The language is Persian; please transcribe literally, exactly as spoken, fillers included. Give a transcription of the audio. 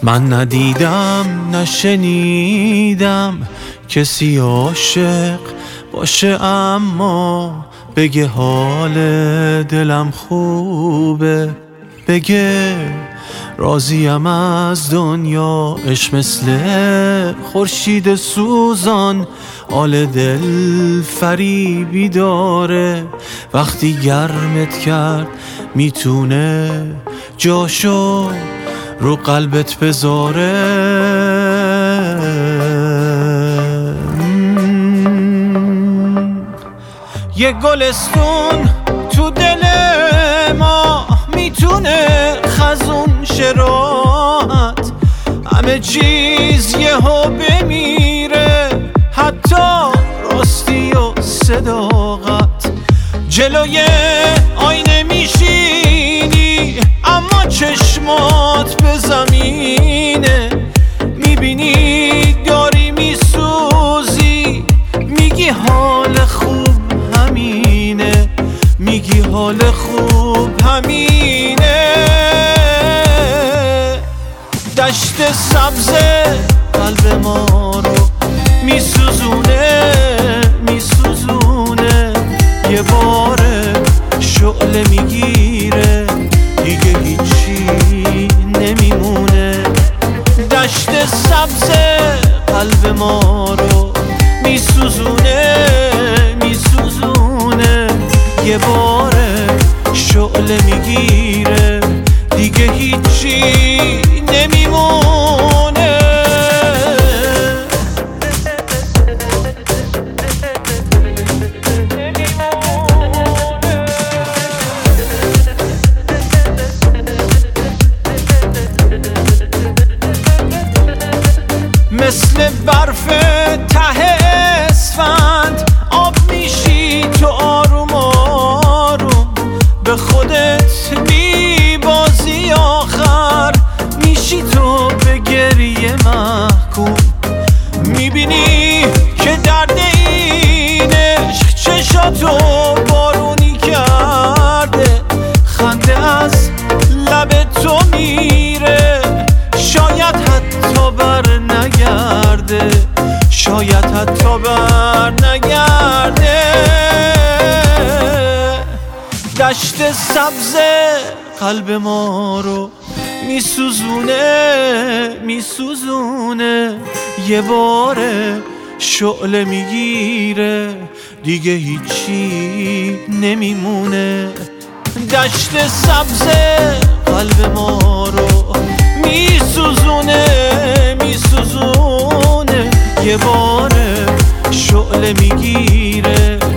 من ندیدم نشنیدم کسی عاشق باشه اما بگه حال دلم خوبه، بگه راضیم از دنیا. عشق مثل خورشید سوزان حال دل فریبی داره، وقتی گرمت کرد میتونه جاشو رو قلبت بذاره. یه گلستون تو دل ما میتونه خزون شراحت، همه چیز یهو بمیره، حتی راستی و صداقت. جلوی آینه میشینی اما چشمات به زمینه، میبینی داری میسوزی، میگی حال خوب همینه، میگی حال خوب همینه. دشت سبز قلب ما رو میسوزونه میسوزونه، یه باره شعله میگیره دیگه هیچی نمیمونه. دشت سبز قلب ما رو میسوزونه میسوزونه، یه باره شعله میگیره دیگه هیچی نمیمونه. مثل برف ته اسفند آب میشی تو آروم آروم، به خودت میبازی آخر میشی تو به گریه محکوم. میبینی که درد این عشق چشاتو بارونی کرده، خنده از لب تو میره، شاید حتی بر نگرده، شاید حتی بر نگرده. دشت سبز قلب ما رو میسوزونه میسوزونه، یه باره شعله میگیره دیگه هیچی نمیمونه. دشت سبز قلب ما رو میسوزونه میسوزونه، یه باره شعله میگیره